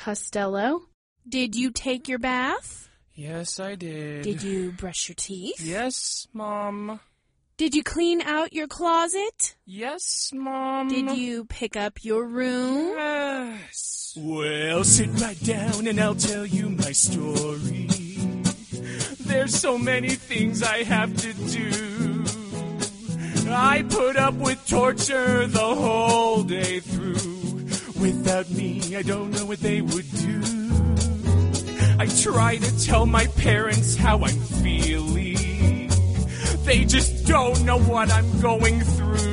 Costello. Did you take your bath? Yes, I did. Did you brush your teeth? Yes, Mom. Did you clean out your closet? Yes, Mom. Did you pick up your room? Yes. Well, sit right down and I'll tell you my story. There's so many things I have to do. I put up with torture the whole day through. Without me, I don't know what they would do. I try to tell my parents how I'm feeling. They just don't know what I'm going through.